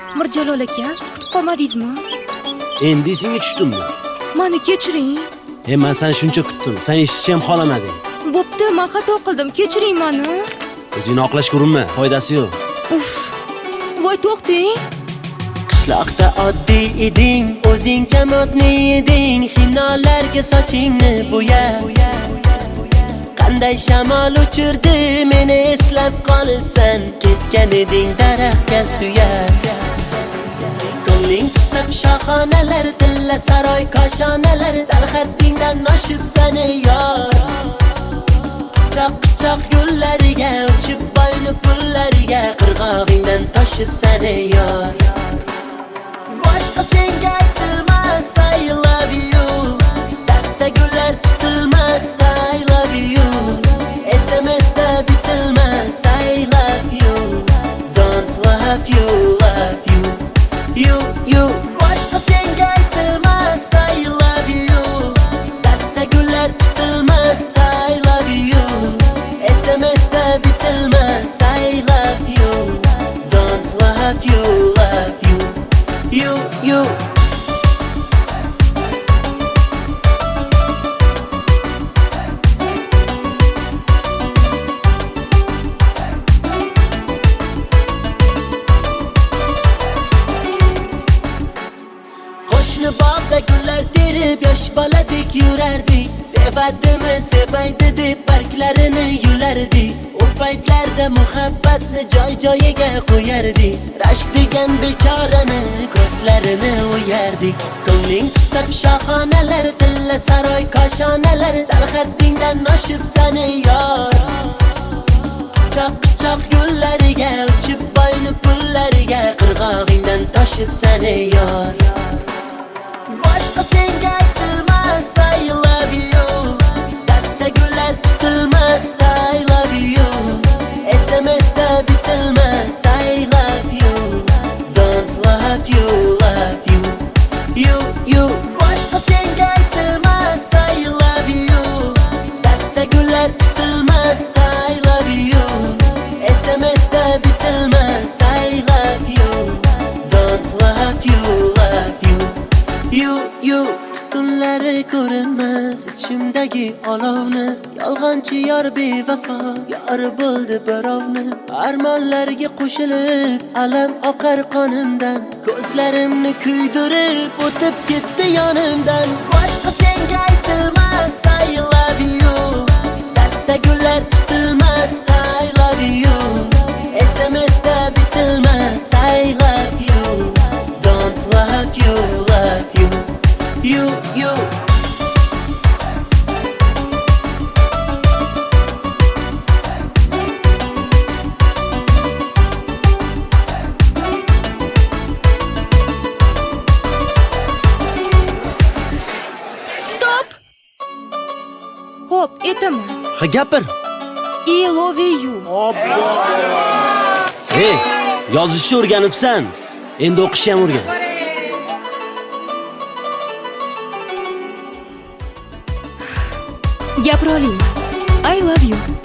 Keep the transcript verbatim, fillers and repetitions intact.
Mirjalol aka, kutib qolmadingizmi? Endi esingga tushdimmi? Meni kechiring. E, men seni shuncha kutdim. Sen eshitishni ham xohlamading. Bo'pti, men xato qildim. Kechiring meni. O'zingni oqlashga urinma, foydasi yo'q. Uf. Voy to'xting. Qishloqda oddiy eding, o'zingcha modniy eding, xinolarga sochingni bo'yab. Qanday shamol uchirdi, meni eslab qolibsan, ketgan eding daraxtga suyab. Ko'ngling tusab shoxonalar, tilla saroy koshonalar, sal haddingdan oshib seni yor. Quchoq-quchoq yo'llariga, uchib boyni pullariga, qirg'og'ingdan toshib seni yor. Boshqa senga aytilmas, I love you. Dasta gullar tutilmas, I love you. S M S da bitilmas, I love you. Don't love you, love you. You, you. Boshqa senga aytilmas, I love you. Dasta gullar tutilmas, I love you. S M S da bitilmas, I love you. Don't love you, love you. You, you. Qo'shni bog'da gullar terib, yosh boladek yurardik. Sevadimi, sevaydi deb barglarini yulardik. O paytlarda muhabbatni joy-joyiga qo'yardik. Rashk degan bechorani ko'zlarini o'yardik. Ko'ngling tusab shoxonalar, tilla saroy koshonalar, sal haddingdan oshib seni yor. Quchoq-quchoq yo'llariga, uchib boyni pullariga, qirg'og'ingdan toshib seni yor. Boshqa senga aytilmas, I love you. Dasta gullar tutilmas, I love you. S M S da bitilmas, I love you. Don't love you, love you. You, you. Boshqa senga aytilmas, I love you. Dasta gullar tutilmas, I love you. S M S da bitilmas, I love you. Don't love you, love you. You, you. Tutunlari ko'rinmas ichimdagi olovni, yolg'onchi yor bevafo yor bo'ldi birovni. Armonlarga qo'shilib alam oqar qonimdan, ko'zlarimni kuydirib o'tib ketdi yonimdan. Boshqa senga aytilmas, I love you. Dasta gullar tutilmas, I love you. S M S da bitilmas, I love you. Don't love you, love you. You, you. Stop! Xo'p, aytaman. Ha, gapir. I love you. Hey, yozishni o'rganibsan. Endi o'qishni ham o'rgan. Gapira olaman. I love you.